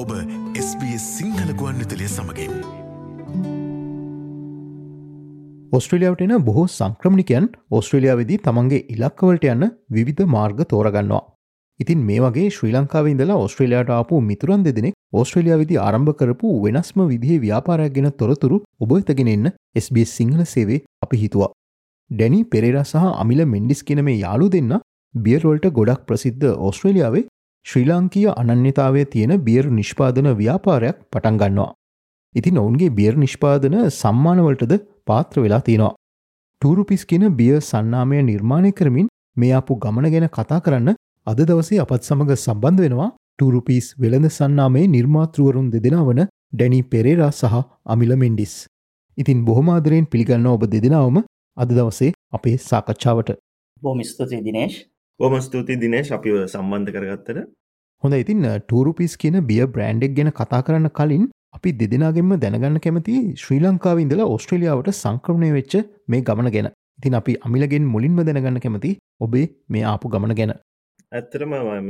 ඔබ SBS සිංහල ගුවන්විදුලිය සමගින්. ඔස්ට්‍රේලියාවට එන බොහෝ සංක්‍රමණිකයන් ඔස්ට්‍රේලියාවේදී තමන්ගේ ඉලක්කවලට යන්න විවිධ මාර්ග තෝරගන්නවා. ඉතින් මේ වගේ ශ්‍රී ලංකාවේ ඉඳලා ඔස්ට්‍රේලියාවට ආපු මිතුරන් දෙදෙනෙක් ඔස්ට්‍රේලියාවේදී ආරම්භ කරපු වෙනස්ම විදිහේ ව්‍යාපාරයක් ගැන තොරතුරු ඔබ වෙතගෙන එන්න SBS සිංහල සේවයේ අපි හිතුවා. ඩැනි පෙරේරා සහ අමිල මෙන්ඩිස් කියන මේ යාළු දෙන්න බියර් වලට ගොඩක් ප්‍රසිද්ධ ඕස්ට්‍රේලියාවේ ශ්‍රී ලාංකීය අනන්‍යතාවය තියෙන බියර් නිෂ්පාදන ව්‍යාපාරයක් පටන් ගන්නවා. ඉතින් ඔවුන්ගේ බියර් නිෂ්පාදන සම්මානවලටද පාත්‍ර වෙලා තියෙනවා. ටූරුපිස් කියන බියර් සන්නාමය නිර්මාණය කරමින් මේ ආපු ගමන ගැන කතා කරන්න අද දවසේ අපත් සමග සම්බන්ධ වෙනවා ටූරුපිස් වෙළඳ සන්නාමයේ නිර්මාතෘවරුන් දෙදෙනා වන ඩැනි පෙරේරා සහ අමිල මෙන්ඩිස්. ඉතින් බොහොම ආදරයෙන් පිළිගන්න ඔබ දෙදෙනාවම අද දවසේ අපේ සාකච්ඡාවට. බොහොම ස්තුතියි දිනේෂ්. බොහොම ස්තුතියි දිනේෂ් අපිව සම්බන්ධ කරගත්තට. හොඳයි ඉතින් ටූරුපිස් කියන බියර් බ්‍රෑන්ඩ් එක ගැන කතා කරන්න කලින් අපි දෙදෙනාගෙන්ම දැනගන්න කැමති ශ්‍රී ලංකාවේ ඉඳලා ඕස්ට්‍රේලියාවට සංක්‍රමණය වෙච්ච මේ ගමන ගැන. ඉතින් අපි අමිලගෙන් මුලින්ම දැනගන්න කැමති ඔබේ මේ ආපු ගමන ගැන. ඇත්තටම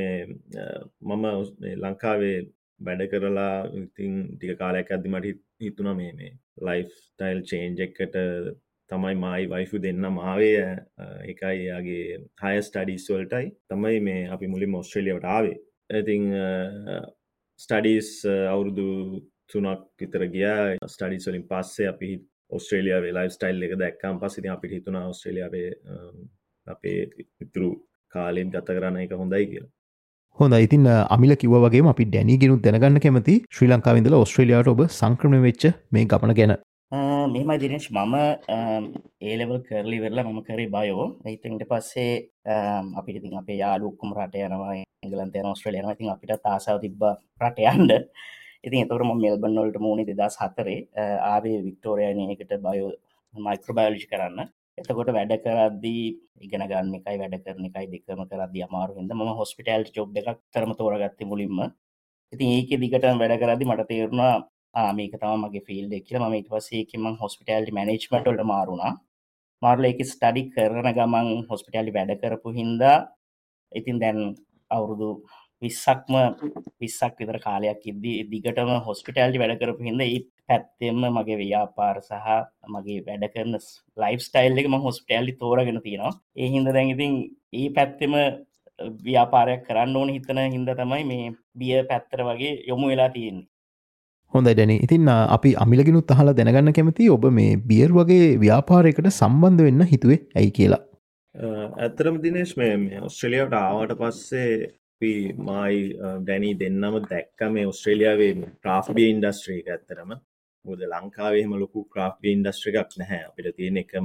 මම ලංකාවේ වැඩ කරලා ඉතින් ටික කාලයක් යද්දි මට හිතුණා මේ ලයිෆ් ස්ටයිල් චේන්ජ් එකකට තමයි මයි වයිෆු දෙන්නම ආවේ. ඒකයි එයාගේ හයර් ස්ටඩීස් වලටයි තමයි මේ අපි මුලින්ම ඕස්ට්‍රේලියාවට ආවේ. ඉතින් ස්ටඩීස් අවුරුදු 3ක් විතර ගියා. ස්ටඩීස් වලින් පස්සේ අපි ඕස්ට්‍රේලියාවේ ලයිෆ් ස්ටයිල් එක දැක්කම පස්සේ ඉතින් අපිට හිතුණා ඕස්ට්‍රේලියාවේ අපේ ඉතුරු කාලෙත් ගත කරන්න එක හොඳයි කියලා. හොඳයි ඉතින් අමිල කිව්වා වගේම අපි ඩැනිගෙනුත් දැනගන්න කැමති ශ්‍රී ලංකාවේ ඉඳලා ඕස්ට්‍රේලියාවට ඔබ සංක්‍රමණය වෙච්ච මේ ගමන ගැන. මෙහෙමයි දිනේෂ්, මම ඒ ලෙවල් කරලි ඉවරලා මම කරේ බයෝ. ඉතින් ඊට පස්සේ අපිට ඉතින් අපේ යාළුවෝ ඔක්කොම රට යනවා, එංගලන්තය යනවා, ඔස්ට්‍රේලියාව යනවා. ඉතින් අපිටත් ආසාව තිබ්බා රට යන්න. ඉතින් ඒතකොට මම මෙල්බන් වලට මූණේ 2004 ආවේ වික්ටෝරියා යුනිවර්සිටියකට බයෝ මයික්‍රෝබයොලොජි කරන්න. එතකොට වැඩ කරද්දී ඉගෙන ගන්න එකයි වැඩ කරන එකයි දෙකම කරද්දී අමාරු හින්දා මම හොස්පිටැලිටි ජොබ් එකක් කරම තෝරගත්තේ මුලින්ම. ඉතින් ඒකේ දිගටම වැඩ කරද්දී මට තේරුණා මේක තමයි මගේ ෆීල්ඩ් එක කියලා. මම ඊට පස්සේ ඒකෙන් මම හොස්පිටැලිටි මැනේජ්මන්ට් වලට මාරුණා. මාරුලා ඒකේ ස්ටඩි කරන ගමන් හොස්පිටැලිටි වැඩ කරපු හින්දා ඉතින් දැන් අවුරුදු 20ක් විතර කාලයක් ඉද්දී දිගටම හොස්පිටැලිටි වැඩ කරපු හින්දා ඒ පැත්තෙම මගේ ව්‍යාපාර සහ මගේ වැඩ කරන ලයිෆ් ස්ටයිල් එක මම හොස්පිටැලිටි තෝරගෙන තියෙනවා. ඒ හින්දා දැන් ඉතින් ඒ පැත්තෙම ව්‍යාපාරයක් කරන්න ඕන හිතන හින්දා තමයි මේ බියර් පැත්තට වගේ යොමු වෙලා තියෙන්නේ. හොඳයි ඩැනි. ඉතින් අපි අමිලගෙනුත් අහලා දැනගන්න කැමති ඔබ මේ බියර් වගේ ව්‍යාපාරයකට සම්බන්ධ වෙන්න හිතුවේ ඇයි කියලා. ඇත්තටම දිනේෂ් මේ ඕස්ට්‍රේලියාවට ආවට පස්සේ අපි මයි ඩැනි දෙන්නම දැක්ක මේ ඕස්ට්‍රේලියාවේ ක්‍රාෆ්ට් බියර් ඉන්ඩස්ට්‍රි එක. ඇත්තටම මොකද ලංකාවේ එහෙම ලොකු ක්‍රාෆ්ට් බියර් ඉන්ඩස්ට්‍රි එකක් නැහැ. අපිට තියෙන එකම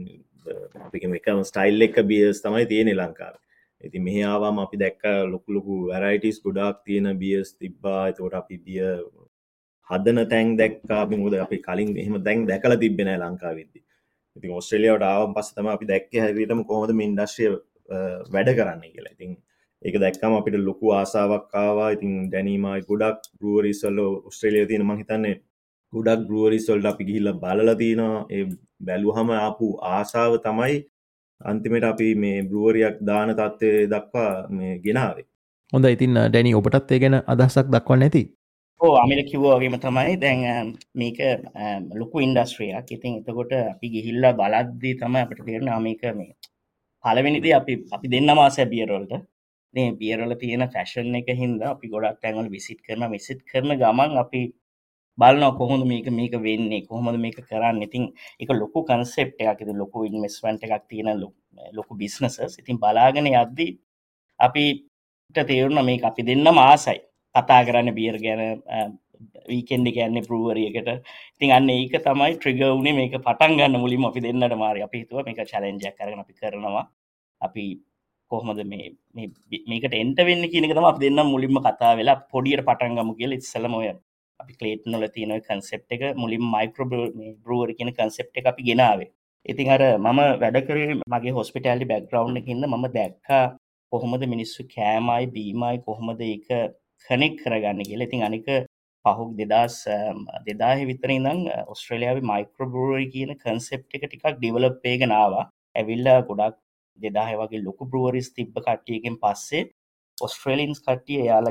ස්ටයිල් එක බියර්ස් තමයි තියෙන්නේ ලංකාවේ. ඉතින් මෙහි ආවම අපි දැක්ක ලොකු වැරයිටිස් ගොඩාක් තියෙන බියර්ස් තිබ්බා. ඒකට අපි බියර් හදන තැන් දැක්කා. අපි මොකද අපි කලින් එහෙම දැන් දැකලා තිබ්බේ නැහැ ලංකාවේදී. ඉතින් ඕස්ට්‍රේලියාවට ආවම පස්සේ තමයි අපි දැක්කේ හරියටම කොහොමද මේ ඉන්ඩස්ට්‍රිය වැඩ කරන්නේ කියලා. ඉතින් ඒක දැක්කම අපිට ලොකු ආසාවක් ආවා. ඉතින් දැනීමයි ගොඩක් බ්‍රූවරිස් වල ඕස්ට්‍රේලියාවේ තියෙන මම හිතන්නේ ගොඩක් බ්‍රූවරිස් වලට අපි ගිහිල්ලා බලලා තිනවා. ඒ බැලුවම ආපු ආසාව තමයි අන්තිමට අපි මේ බ්‍රූවරියක් දාන තත්ත්වයේ දක්වා මේ ගෙනාවේ. හොඳයි ඉතින් ඩැනි ඔබටත් ඒ ගැන අදහසක් දක්වන්න ඇති. අමිල කිව්වා වගේම තමයි දැන් මේක ලොකු ඉන්ඩස්ට්‍රියක්. ඉතින් එතකොට අපි ගිහිල්ලා බලද්දී තමයි අපිට තේරෙනවා මේක මේ පළවෙනිදී අපි දෙන්නම ආසයි බියර් වලට. ඉතින් බියර් වල තියෙන ෆැෂන් එක හින්දා අපි ගොඩක් තැන්වල විසිට් කරන ගමන් අපි බලනවා කොහොමද මේක වෙන්නේ, කොහොමද මේක කරන්නේ. ඉතින් ඒක ලොකු කන්සෙප්ට් එකක්. ඉතින් ලොකු ඉන්වෙස්ට්මන්ට් එකක් තියෙන ලොකු බිස්නසස්. ඉතින් බලාගෙන යද්දී අපිට තේරුණා මේක අපි දෙන්නම ආසයි. කතා කරන්න බියර් ගැන වීකෙන්ඩ් එක යන්නේ බ්‍රූවරි එකට. ඉතින් අන්න ඒක තමයි ට්‍රිගර් වුණේ මේක පටන් ගන්න මුලින්ම අපි දෙන්නට මාරි. අපි හිතුවා මේක චැලෙන්ජ් එකක් අරගෙන අපි කරනවා. අපි කොහොමද මේකට එන්ට වෙන්නේ කියන එක තමයි අපි දෙන්නම මුලින්ම කතා වෙලා පොඩියට පටන් ගමු කියලා ඉස්සෙල්ලම ඔය අපි ක්ලේටන් වල තියෙන ඔය කන්සෙප්ට් එක මුලින්ම මයික්‍රෝ බ්‍රූවරි කියන කන්සෙප්ට් එක අපි ගෙනාවේ. ඉතින් අර මම වැඩ කරේ මගේ හොස්පිටැලිටි බෑග්ග්‍රවුන්ඩ් එකකින්ද මම දැක්කා කොහොමද මිනිස්සු කෑමයි බීමයි කොහොමද ඒක කනෙක්ට් කරගන්නේ කියලා. ඉතින් අනික පහුගිය 2000 විතර ඉඳන් ඕස්ට්‍රේලියාවේ මයික්‍රෝ බ්‍රූවරි කියන කන්සෙප්ට් එක ටිකක් ඩෙවලොප් වෙගෙන ආවා. ඇවිල්ලා ගොඩක් 2000 වගේ ලොකු බ්‍රූවරිස් තිබ්බ කට්ටියකින් පස්සේ ඔස්ට්‍රේලියන්ස් කට්ටිය එයාලගේ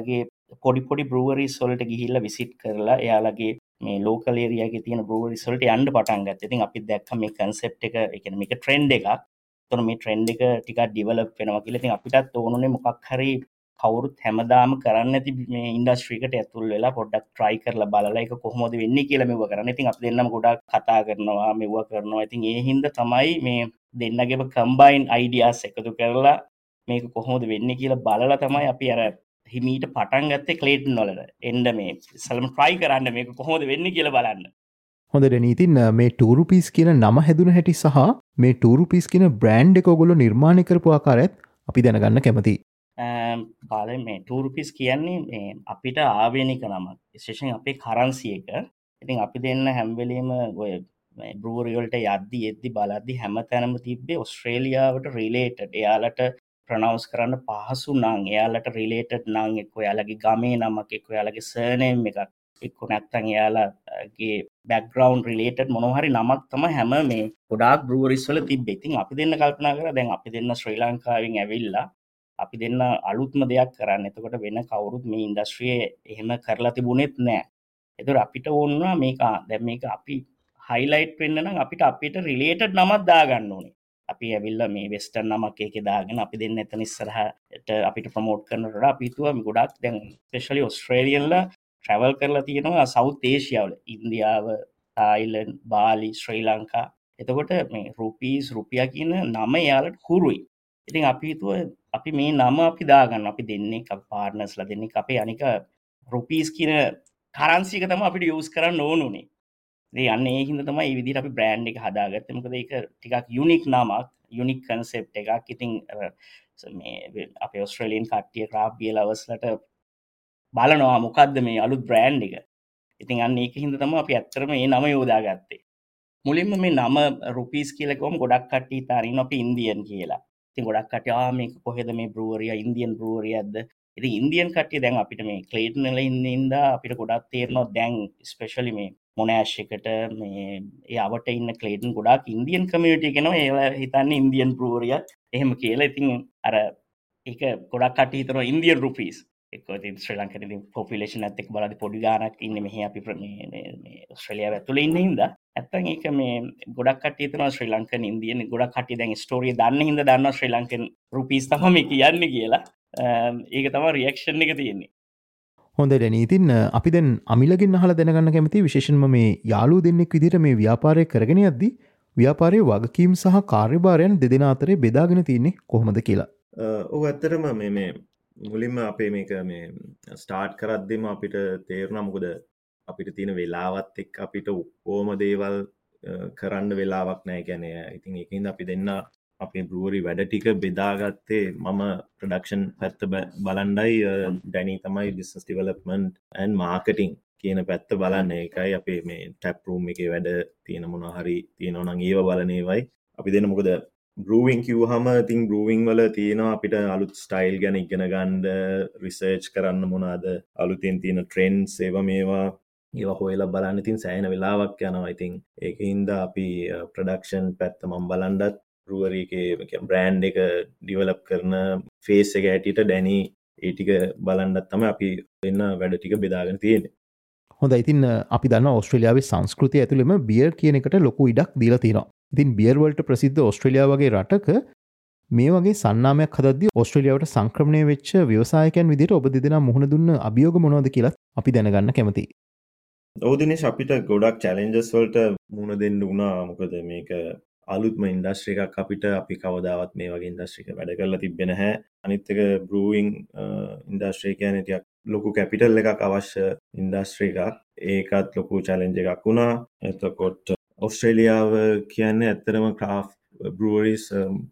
පොඩි බ්‍රූවරිස් වලට ගිහිල්ලා විසිට් කරලා එයාලගේ මේ ලෝකල් ඒරියා එකේ තියෙන බ්‍රූවරිස් වලට යන්න පටන් ගත්තා. ඉතින් අපි දැක්ක මේ කන්සෙප්ට් එක, ඒ කියන්නේ මේක ට්‍රෙන්ඩ් එකක්. ඒතර මේ ට්‍රෙන්ඩ් එක ටිකක් ඩිවෙලොප් වෙනවා කියලා. ඉතින් අපිටත් ඕනුනේ මොකක් හරි කවුරුත් හැමදාම කරන්නේ නැති මේ ඉන්ඩස්ට්‍රි එකට ඇතුල් වෙලා පොඩ්ඩක් try කරලා බලලා ඒක කොහොමද වෙන්නේ කියලා මෙව කරන්නේ. ඉතින් අපි දෙන්නම ගොඩක් කතා කරනවා, මෙව කරනවා. ඉතින් ඒ හින්දා තමයි මේ දෙන්නගේම combine ideas එකතු කරලා මේක කොහොමද වෙන්නේ කියලා බලලා තමයි අපි අර හිමීට පටන් ගත්තේ ක්ලේටන් වලට. එන්න මේ ඉස්සලම try කරන්න මේක කොහොමද වෙන්නේ කියලා බලන්න. හොඳට නීතින් මේ ටූරුපීස් කියන නම හැදුන හැටි සහ මේ ටූරුපීස් කියන බ්‍රෑන්ඩ් එක ඔයගොල්ලෝ නිර්මාණය කරපු ආකාරයත් අපි දැනගන්න කැමතියි. පාලේ මේ ටූරුපීස් කියන්නේ මේ අපිට ආවේනික නමක්. විශේෂයෙන් අපේ කරන්සි එක. ඉතින් අපි දෙන්න හැම වෙලෙම ඔය බ්‍රූවරි වලට යද්දි බලද්දි හැමතැනම තිබ්බේ ඔස්ට්‍රේලියාවට රිලේටඩ්. එයාලට ප්‍රනවුන්ස් කරන්න පහසු නම්, එයාලට රිලේටඩ් නම්, එක්ක එයාලගේ ගමේ නමක්, එක්ක එයාලගේ සර්නේම් එකක්, එක්ක නැත්නම් එයාලගේ බෑග්ග්‍රවුන්ඩ් රිලේටඩ් මොනවා හරි නමක් තමයි හැම මේ ගොඩාක් බ්‍රූවරිස් වල තිබ්බේ. ඉතින් අපි දෙන්න කල්පනා කරා දැන් අපි දෙන්න ශ්‍රී ලංකාවෙන් ඇවිල්ලා අපි දෙන්න අලුත්ම දෙයක් කරන්න. එතකොට වෙන කවුරුත් මේ ඉන්ඩස්ට්‍රියේ එහෙම කරලා තිබුණෙත් නැහැ. ඒතර අපිට ඕන වුණා මේක දැන් මේක අපි හයිලයිට් වෙන්න නම් අපිට රිලේටඩ් නමක් දාගන්න ඕනේ. අපි ඇවිල්ලා මේ වෙස්ටර්න් නමක් එකේ දාගෙන අපි දෙන්න එතන ඉස්සරහට අපිට ප්‍රොමෝට් කරනකොට අපි හිතුවා මේ ගොඩක් දැන් ස්පෙෂලි ඔස්ට්‍රේලියන්ලා ට්‍රැවල් කරලා තියෙනවා සවුත් ඒෂියාවල, ඉන්දියාව, තායිලන්ඩ්, බාලි, ශ්‍රී ලංකා. එතකොට මේ රුපියා කියන නම එයාලට හුරුයි. ඉතින් අපි හිතුවා අපි මේ නම අපි දාගන්න. අපි දෙන්නේ පාර්ට්නර්ස්ලා දෙන්නේ අපේ අනික රුපීස් කියන කරන්සි එක තමයි අපිට යූස් කරන්න ඕනුනේ. ඉතින් අන්න ඒ හින්දා තමයි මේ විදිහට අපි බ්‍රෑන්ඩ් එක හදාගත්තේ. මොකද ඒක ටිකක් යුනික් නමක්, යුනික් කන්සෙප්ට් එකක්. ඉතින් මේ අපේ ඔස්ට්‍රේලියන් කට්ටිය ක්‍රාෆ්ට් බියර් ලවර්ස්ලාට බලනවා මොකද්ද මේ අලුත් බ්‍රෑන්ඩ් එක. ඉතින් අන්න ඒක හින්දා තමයි අපි ඇත්තටම මේ නම යොදාගත්තේ. මුලින්ම මේ නම රුපීස් කියලා කිව්වම ගොඩක් කට්ටිය හිතාරින්න අපි ඉන්දියන් කියලා. ඉතින් ගොඩක් කට්ටිය මේක කොහෙද මේ බ්‍රූවරිය, ඉන්දියන් බ්‍රූවරියක්ද? ඉතින් ඉන්දියන් කට්ටිය දැන් අපිට මේ ක්ලේටන් වල ඉඳින්දා අපිට ගොඩක් තේරෙනවා දැන් ස්පෙෂලි මේ මොනෑෂ් එකට මේ යවට ඉන්න ක්ලේටන් ගොඩාක් ඉන්දියන් කමියුනිටි එකනවා. ඒලා හිතන්නේ ඉන්දියන් බ්‍රූවරියක් එහෙම කියලා. ඉතින් අර ඒක ගොඩක් කට්ටිය හිතනවා ඉන්දියන් රුපීස්. එක්ක ඉතින් ශ්‍රී ලංකාවේ ඉතින් පොපියුලේෂන් එකත් එක්ක බලද්දි පොඩි ගාණක් ඉන්නේ මෙහි අපි මේ ඔස්ට්‍රේලියාව ඇතුලේ ඉන්න හින්දා. නැත්තම් ඒක මේ ගොඩක් කට්ටිය හිතනවා ශ්‍රී ලංකන් ඉන්දියන්. ගොඩක් කට්ටිය දැන් ස්ටෝරිය දන්න හින්දා දන්නවා ශ්‍රී ලංකන් රුපීස් තමයි මේ කියන්නේ කියලා. ඒක තමයි රියැක්ෂන් එක තියෙන්නේ. හොඳට නීතින් අපි දැන් අමිලගෙන් අහලා දැනගන්න කැමති විශේෂයෙන්ම මේ යාළුවෝ දෙන්නෙක් විදිහට මේ ව්‍යාපාරය කරගෙන යද්දී ව්‍යාපාරයේ වගකීම් සහ කාර්යභාරයන් දෙදෙනා අතරේ බෙදාගෙන තියෙන්නේ කොහොමද කියලා. ඔව් ඇත්තටම මේ මුලින්ම අපේ මේක මේ ස්ටාර්ට් කරද්දිම අපිට තේරුණා මොකද අපිට තියෙන වෙලාවත් එක්ක අපිට ඔක්කොම දේවල් කරන්න වෙලාවක් නැහැ. කියන්නේ ඉතින් ඒකින්ද අපි දෙන්න අපේ බ්‍රූවරි වැඩ ටික බෙදාගත්තේ මම ප්‍රොඩක්ෂන් පැත්ත බලන්නයි, ඩැනි තමයි බිස්නස් ඩෙවලොප්මන්ට් ඇන්ඩ් මාකටිං කියන පැත්ත බලන්න. ඒකයි අපේ මේ ටැප් රූම් එකේ වැඩ තියෙන මොනවා හරි තියෙනවා නම් ඒව බලන ඒවයි අපි දෙන්න. මොකද බ්‍රූවිං කිව්වහම ඉතින් බ්‍රූවිං වල තියෙනවා අපිට අලුත් ස්ටයිල් ගැන ඉගෙන ගන්න, රිසර්ච් කරන්න මොනවාද අලුතෙන් තියෙන ට්‍රෙන්ඩ්ස් ඒවා හොයලා බලන්න ඉතින් සෑහෙන වෙලාවක් යනවා. ඉතින් ඒකින්ද අපි ප්‍රොඩක්ෂන් පැත්ත මම බලන්නත් බ්‍රූවරි එකේ බ්‍රෑන්ඩ් එක ඩෙවලොප් කරන ෆේස් එක ඇටියට ඩැනි ඒ ටික බලන්නත් තමයි අපි වෙන වැඩ ටික බෙදාගෙන තියෙන්නේ. හොඳයි. ඉතින් අපි දන්නවා ඕස්ට්‍රේලියාවේ සංස්කෘතිය ඇතුළෙම බියර් කියන එකට ලොකු ඉඩක් දීලා තියෙනවා. ඉතින් බියර් වලට ප්‍රසිද්ධ ඕස්ට්‍රේලියාව වගේ රටක මේ වගේ සන්නාමයක් හදද්දී ඕස්ට්‍රේලියාවට සංක්‍රමණය වෙච්ච ව්‍යවසායකයන් විදිහට ඔබ දෙදෙනා මුහුණ දුන්න අභියෝග මොනවද කියලා අපි දැනගන්න කැමතියි. ඔව් දිනේෂ්, අපිට ගොඩක් චැලෙන්ජස් වලට මුහුණ දෙන්න වුණා. මොකද මේක අලුත්ම ඉන්ඩස්ට්‍රි එකක්. අපි කවදාවත් මේ වගේ ඉන්ඩස්ට්‍රි එකක වැඩ කරලා තිබ්බේ නැහැ. අනිත් එක බ්‍රූවිං ඉන්ඩස්ට්‍රි කියන්නේ ටිකක් ලොකු කැපිටල් එකක් අවශ්‍ය ඉන්ඩස්ට්‍රි එකක්. ඒකත් ලොකු චැලෙන්ජ් එකක් වුණා. එතකොට ඔස්ට්‍රේලියාව කියන්නේ ඇත්තටම ක්‍රාෆ්ට් බ්‍රූවරිස්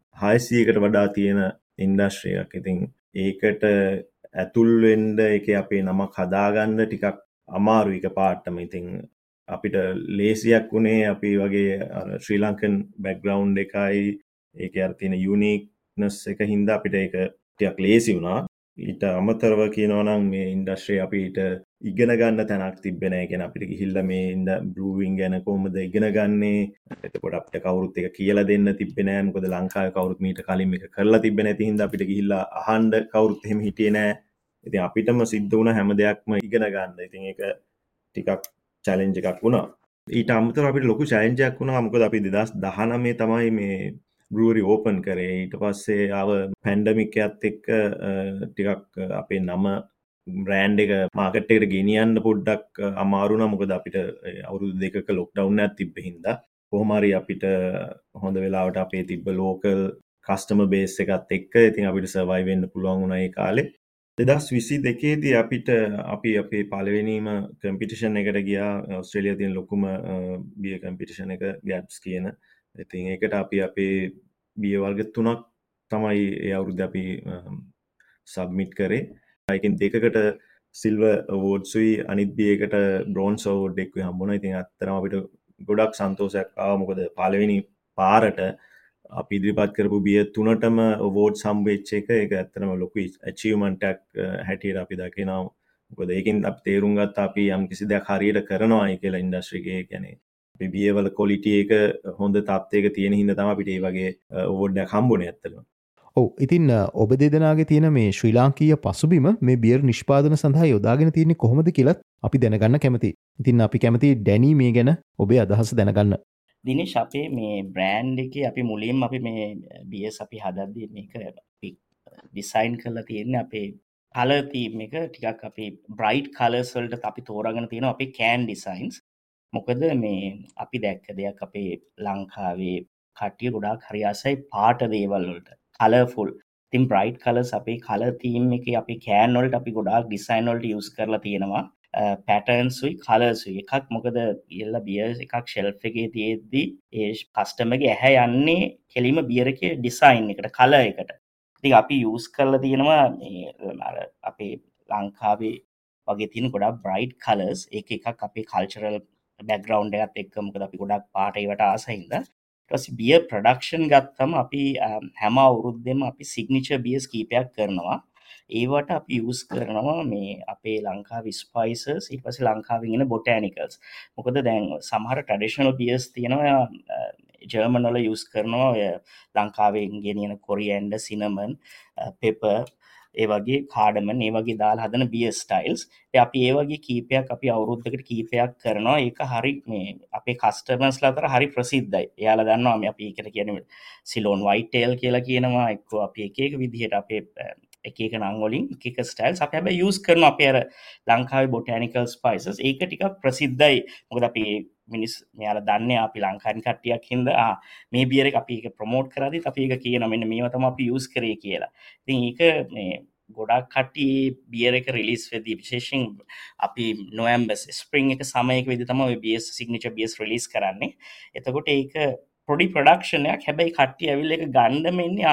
600කට වඩා තියෙන ඉන්ඩස්ට්‍රි එකක්. ඉතින් ඒකට ඇතුල් වෙන්න ඒකේ අපේ නමක් හදාගන්න ටිකක් අමාරුයි එකපාරටම. ඉතින් අපිට ලේසියක් වුණේ අපි වගේ ශ්‍රී ලංකන් බෑග්ග්‍රවුන්ඩ් එකයි ඒකේ අර තියෙන යුනික්නස් එක හින්දා අපිට ඒක ටිකක් ලේසි වුණා. ඊට අමතරව කියනවා නම් මේ ඉන්ඩස්ට්‍රි අපිට ඉගෙන ගන්න තැනක් තිබ්බේ නැහැ. කියන අපිට ගිහිල්ලා මේ බ්‍රූවිං ගැන කොහොමද ඉගෙන ගන්නේ? එතකොට අපිට කවුරුත් එක කියලා දෙන්න තිබ්බේ නැහැ. මොකද ලංකාවේ කවුරුත් මීට කලින් මේක කරලා තිබ්බේ නැති හින්දා අපිට ගිහිල්ලා අහන්න කවුරුත් එහෙම හිටියේ නැහැ. ඉතින් අපිටම සිද්ධ වුණ හැම දෙයක්ම ඉගෙන ගන්න. ඉතින් ඒක ටිකක් චැලෙන්ජ් එකක් වුණා. ඊට අමතරව අපිට ලොකු චැලෙන්ජ් එකක් වුණා. මොකද අපි 2019 තමයි මේ බ්‍රූවරි ඕපන් කරේ. ඊට පස්සේ ආව පැන්ඩමික් එකත් එක්ක ටිකක් අපේ නම බ්‍රෑන්ඩ් එක මාකට් එකට ගෙනියන්න පොඩ්ඩක් අමාරු වුණා. මොකද අපිට අවුරුදු 2ක ලොක්ඩවුන් එකක් තිබ්බ හින්දා කොහොම හරි අපිට හොඳ වෙලාවට අපේ තිබ්බ ලෝකල් කස්ටමර් බේස් එකත් එක්ක ඉතින් අපිට සර්වයිව් වෙන්න පුළුවන් වුණා ඒ කාලේ. 2022 දී අපිට අපි අපේ පළවෙනිම කම්පිටිෂන් එකට ගියා ඕස්ට්‍රේලියාවේ තියෙන ලොකුම බියර් කම්පිටිෂන් එක ගැබ්ස් කියන. ඉතින් ඒකට අපි අපේ බියර් වර්ග 3ක් තමයි ඒ අවුරුද්දේ අපි සබ්මිට් කරේ. ඒකෙන් දෙකකට සිල්වර් අවෝඩ්ස්ුයි අනිත් බියර් එකට බ්‍රෝන්ස් අවෝඩ් එකක් හම්බුණා. ඉතින් අත්‍තරම අපිට ගොඩක් සන්තෝෂයක් ආවා. මොකද පළවෙනි පාරට අපි ඉදිරිපත් කරපු බියර් 3ටම අවෝඩ්ස් හම්බෙච්ච එක ඒක ඇත්තටම ලොකු ඇචීව්මන්ට් එකක් හැටියට අපි දකිනවා. මොකද ඒකෙන් අපි තේරුම් ගත්තා අපි යම් කිසි දෙයක් හරියට කරනවායි කියලා ඉන්ඩස්ට්‍රි එකේ. කියන්නේ අපි බියර් වල ක්වොලිටි එක හොඳ තත්ත්වයක තියෙන හින්දා තමයි අපිට මේ වගේ අවෝඩ් එකක් හම්බුනේ ඇත්තටම. ඔව් ඉතින් ඔබ දෙදෙනාගේ තියෙන මේ ශ්‍රී ලාංකීය පසුබිම මේ බියර් නිෂ්පාදන සඳහා යොදාගෙන තියෙන්නේ කොහොමද කියලත් අපි දැනගන්න කැමතියි. ඉතින් අපි කැමති ඩැනී මේ ගැන ඔබේ අදහස දැනගන්න. දිනේෂ් අපේ මේ බ්‍රෑන්ඩ් එකේ අපි මුලින්ම අපි මේ BS අපි හදද්දී මේක අපි ඩිසයින් කරලා තියෙන්නේ අපේ කලර් තීම් එක ටිකක් අපි බ්‍රයිට් කලර්ස් වලට අපි තෝරාගෙන තියෙනවා අපේ කෑන් ඩිසයින්ස්. මොකද මේ අපි දැක්ක දෙයක් අපේ ලංකාවේ කට්ටිය ගොඩාක් හරි ආසයි පාට දේවල් වලට. කලර්ෆුල්. ඉතින් බ්‍රයිට් කලර්ස් අපේ කලර් තීම් එකේ අපි කෑන් වලට අපි ගොඩාක් ඩිසයින් වලට යූස් කරලා තියෙනවා. පැටර්න්ස්ුයි කලර්ස්ුයි එකක් මොකද ඉල්ල බියර් එකක් ෂෙල්ෆ් එකේ තියෙද්දි ඒ කස්ටමර්ගේ ඇහැ යන්නේ කෙලිම බියර් එකේ ඩිසයින් එකට කලර් එකට. ඉතින් අපි යූස් කරලා තියෙනවා මේ අර අපේ ලංකාවේ වගේ තියෙන ගොඩක් බ්‍රයිට් කලර්ස් ඒක එකක් අපේ කල්චරල් බෑග්ග්‍රවුන්ඩ් එකත් එක්ක මොකද අපි ගොඩක් පාට ඒවට ආසයින්ද ඊට පස්සේ බියර් ප්‍රොඩක්ෂන් ගත්තම අපි හැම අවුරුද්දෙම අපි සිග්නිචර් බියර්ස් කීපයක් කරනවා. ඒවට අපි යූස් කරනවා මේ අපේ ලංකාවේ ස්පයිසස් ඊට පස්සේ ලංකාවෙන් එන බොටැනිකල්ස්. මොකද දැන් සමහර ට්‍රැඩිෂනල් බියර්ස් තියෙනවා ජර්මන් වල යූස් කරනවා ඔය ලංකාවෙන් ගෙනියන කොරියැන්ඩර් සිනමන් පෙපර් ඒ වගේ කාඩමන් ඒ වගේ දාලා හදන බියර් ස්ටයිල්ස්. අපි ඒ වගේ කීපයක් අපි අවුරුද්දකට කීපයක් කරනවා. ඒක හරි මේ අපේ කස්ටමර්ස්ලා අතර හරි ප්‍රසිද්ධයි. එයාලා දන්නවා මේ අපි ඒකට කියන්නේ සිලෝන් වයිට් ටේල් කියලා කියනවා. එක්ක අපි එක එක විදිහට අපේ එක එක නම් වලින් එක එක ස්ටයිල්ස් අපි හැබැයි යූස් කරනවා අපේ අර ලංකාවේ බොටැනිකල් ස්පයිසස්. ඒක ටිකක් ප්‍රසිද්ධයි. මොකද අපි මිනිස් මෙයාලා දන්නේ අපි ලංකාවේ කට්ටියක් හින්දා මේ බියර් එක අපි ඒක ප්‍රොමෝට් කරද්දිත් අපි ඒක කියනවා මෙන්න මේවා තමයි අපි යූස් කරේ කියලා. ඉතින් ඒක මේ ගොඩක් කට්ටිය බියර් එක රිලීස් වෙද්දී විශේෂයෙන් අපි නොවැම්බර් ස්ප්‍රින්ග් එක සමයක වෙද්දී තමයි ඔය BS සිග්නේචර් BS රිලීස් කරන්නේ. එතකොට ඒක පොඩි ප්‍රොඩක්ෂන් එකක්. හැබැයි කට්ටිය ඇවිල්ලා ඒක ගන්නම ඉන්නේ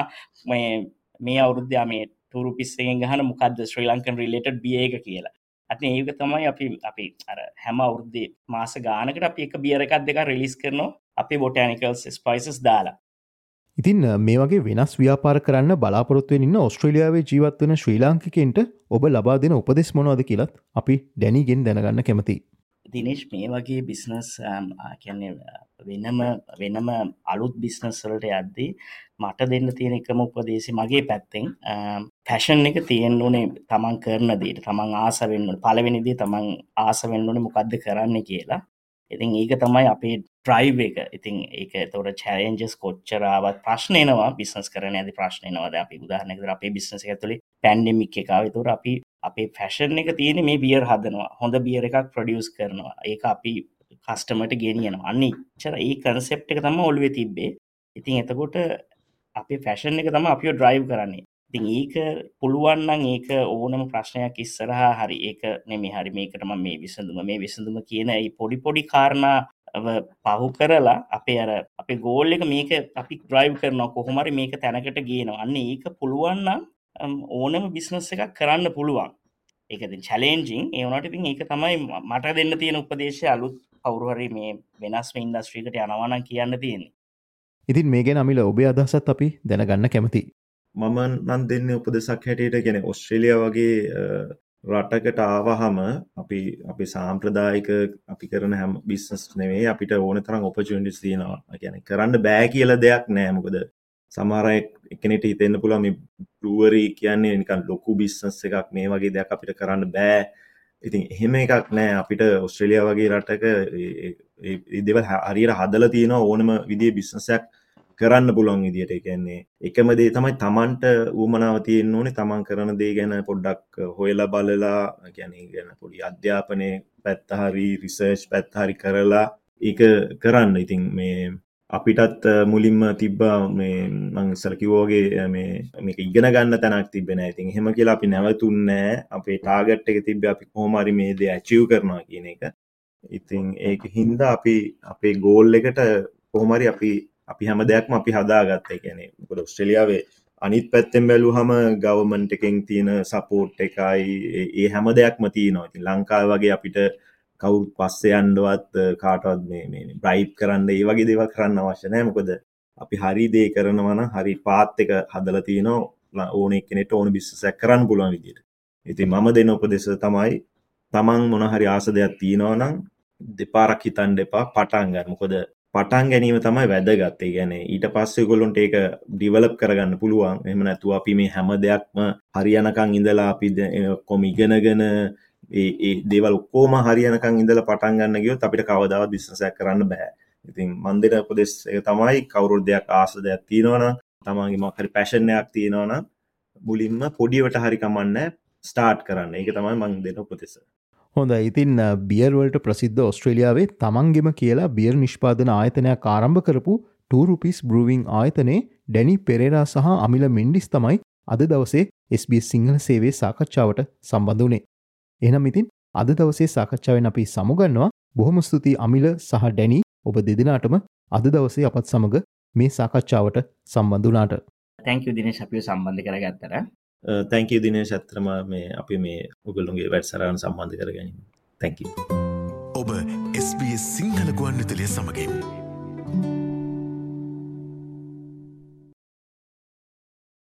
මේ අවුරුද්දේ මේ ₹2 එකෙන් ගහන මොකද්ද ශ්‍රී ලංකන් රිලේටඩ් බියර් එක කියලා. අතින් ඒක තමයි අපි අර හැම අවුරුද්දේ මාස ගානකට අපි එක බියර් එකක් දෙකක් රිලීස් කරනවා අපේ බොටැනිකල්ස් ස්පයිසස් දාලා. ඉතින් මේ වගේ වෙනස් ව්‍යාපාර කරන්න බලාපොරොත්තුවෙන් ඉන්න ඕස්ට්‍රේලියාවේ ජීවත් වන ශ්‍රී ලාංකිකයන්ට ඔබ ලබා දෙන උපදෙස් මොනවද කියලත් අපි ඩැනීගෙන් දැනගන්න කැමතියි. දිනේෂ් මේ වගේ බිස්නස් කියන්නේ වෙනම අලුත් බිස්නස් වලට යද්දී මට දෙන්න තියෙන එකම උපදේශය මගේ පැත්තෙන් පැෂන් එක තියෙන්න ඕනේ තමන් කරන දේට. තමන් ආස වෙන්න ඕනේ. පළවෙනි දේ තමන් ආස වෙන්න ඕනේ මොකද්ද කරන්න කියලා. ඉතින් ඒක තමයි අපේ ඩ්‍රයිව් එක. ඉතින් ඒක ඒතකොට චැලෙන්ජස් කොච්චර ආවත් ප්‍රශ්න එනවා බිස්නස් කරන යද්දී ප්‍රශ්න එනවා. දැන් අපි උදාහරණයකට අපේ බිස්නස් එක ඇතුලේ පැන්ඩෙමික් එක ආවා. ඒතකොට අපි අපේ ෆැෂන් එක තියෙන්නේ මේ බියර් හදනවා. හොඳ බියර් එකක් ප්‍රොඩියුස් කරනවා. ඒක අපි කස්ටමර්ට ගෙනියනවා. අන්න ඉච්චර ඒ කන්සෙප්ට් එක තමයි ඔළුවේ තිබ්බේ. ඉතින් එතකොට අපේ ෆැෂන් එක තමයි අපිව ඩ්‍රයිව් කරන්නේ. ඉතින් ඒක පුළුවන් නම් ඒක ඕනම ප්‍රශ්නයක් ඉස්සරහා හරි ඒක නෙමෙයි හරි මේකට මම මේ විසඳුම කියන ඒ පොඩි කාරණා පහු කරලා අපේ ගෝල් එක මේක අපි ඩ්‍රයිව් කරනවා කොහොම හරි මේක තැනකට ගේනවා. අන්න ඒක පුළුවන් නම් ඕනම බිස්නස් එකක් කරන්න පුළුවන්. ඒක ඉතින් චැලෙන්ජින් ඒ වුණාට ඉතින් ඒක තමයි මට දෙන්න තියෙන උපදේශය අලුත් කවුරු හරි මේ වෙනස්ම ඉන්ඩස්ට්‍රි එකට යනවා නම් කියන්න තියෙන්නේ. ඉතින් මේ ගැන අමිල ඔබේ අදහසත් අපි දැනගන්න කැමතියි. මම නම් දෙන්නේ උපදෙසක් හැටියට කියන්නේ ඕස්ට්‍රේලියාව වගේ රටකට ආවහම අපි සාම්ප්‍රදායික අපි කරන හැම බිස්නස් නෙවෙයි අපිට ඕන තරම් ඔපචුනිටිස් තියෙනවා. කියන්නේ කරන්න බෑ කියලා දෙයක් නෑ. මොකද සමහර කෙනෙක්ට හිතෙන්න පුළුවන් මේ බ්‍රූවරි කියන්නේ නිකන් ලොකු බිස්නස් එකක් මේ වගේ දෙයක් අපිට කරන්න බෑ. ඉතින් එහෙම එකක් නෑ. අපිට ඕස්ට්‍රේලියාව වගේ රටක ඒ දේවල් හරියට හදලා තියෙනවා ඕනම විදිහේ බිස්නස් එකක් කරන්න පුළුවන් විදියට. ඒ කියන්නේ එකම දේ තමයි Tamanට උවමනාව තියෙන්න ඕනේ. Taman කරන දේ ගැන පොඩ්ඩක් හොයලා බලලා, කියන්නේ ගැන පොඩි අධ්‍යාපනයේ පැත්ත හරි රිසර්ච් පැත්ත හරි කරලා ඒක කරන්න. ඉතින් මේ අපිටත් මුලින්ම තිබ්බා මේ මං ඉස්සර කිව්වා වගේ මේක ඉගෙන ගන්න තැනක් තිබ්බේ නැහැ. ඉතින් එහෙම කියලා අපි නැවතුන්නේ නැහැ. අපේ ටාගට් එක තිබ්බේ අපි කොහොම හරි මේ දේ ඇචීව් කරනවා කියන එක. ඉතින් ඒක හින්දා අපි අපේ ගෝල් එකට කොහොම හරි අපි හැම දෙයක්ම අපි හදාගත්තා. ඒ කියන්නේ මොකද ඕස්ට්‍රේලියාවේ අනිත් පැත්තෙන් බැලුවහම ගවර්න්මන්ට් එකෙන් තියෙන සපෝට් එකයි ඒ හැම දෙයක්ම තියෙනවා. ඉතින් ලංකාවේ වගේ අපිට කවුරුත් පස්සේ යන්නවත් කාටවත් මේ බ්‍රයිබ් කරන්න ඒ වගේ දේවල් කරන්න අවශ්‍ය නැහැ. මොකද අපි හරි දේ කරනවා නම් හරි පාත් එක හදලා තිනවා ඕන කෙනෙක්ට ඕන බිස්නස් එකක් කරන්න පුළුවන් විදියට. ඉතින් මම දෙන උපදේශ තමයි තමන් මොන හරි ආස දෙයක් තියෙනවා නම් දෙපාරක් හිතන්න එපා, පටන් ගන්න. මොකද පටන් ගැනීම තමයි වැදගත්. ඒ කියන්නේ ඊට පස්සේ ඔයගොල්ලන්ට ඒක ඩිවෙලොප් කරගන්න පුළුවන්. එහෙම නැතුව අපි මේ හැම දෙයක්ම හරියනකන් ඉඳලා අපි කොම් ඉගෙනගෙන ඒ දේවල් ඔක්කොම හරියනකන් ඉඳලා පටන් ගන්න ගියොත් අපිට කවදාවත් බිස්නස් එකක් කරන්න බෑ. ඉතින් මන් දෙන උපදෙස් එක තමයි කවුරුත් දෙයක් ආස දෙයක් තියෙනවා නම්, තමන්ගේ මොකක් හරි පැෂන් එකක් තියෙනවා නම් මුලින්ම පොඩිවට හරි කමන්නේ ස්ටාර්ට් කරන්න. ඒක තමයි මං දෙන උපදෙස. හොඳයි. ඉතින් බියර්වලට ප්‍රසිද්ධ ඔස්ට්‍රේලියාවේ තමන්ගෙම කියලා බියර් නිෂ්පාදන ආයතනයක් ආරම්භ කරපු 2 rupees brewing ආයතනයේ ඩැනි පෙරේරා සහ අමිල මෙන්ඩිස් තමයි අද දවසේ SBS සිංහල සේවයේ සාකච්ඡාවට සම්බන්ධ වුණේ. එහෙනම් ඉතින් අද දවසේ සාකච්ඡාවෙන් අපි සමුගන්නවා. බොහොම ස්තුතියි අමිල සහ ඩැනි, ඔබ දෙදෙනාටම අද දවසේ අපත් සමග මේ සාකච්ඡාවට සම්බන්ධ වුණාට. thank you දිනේෂ් අපිව සම්බන්ධ කරගත්තට. thank you Dinesh. ඇත්තටම මේ අපි මේ ඔයගොල්ලෝගේ වැඩසටහන සම්බන්ධ කරගැනීම. thank you. ඔබ SBS සිංහල ගුවන්විදුලිය සමගින්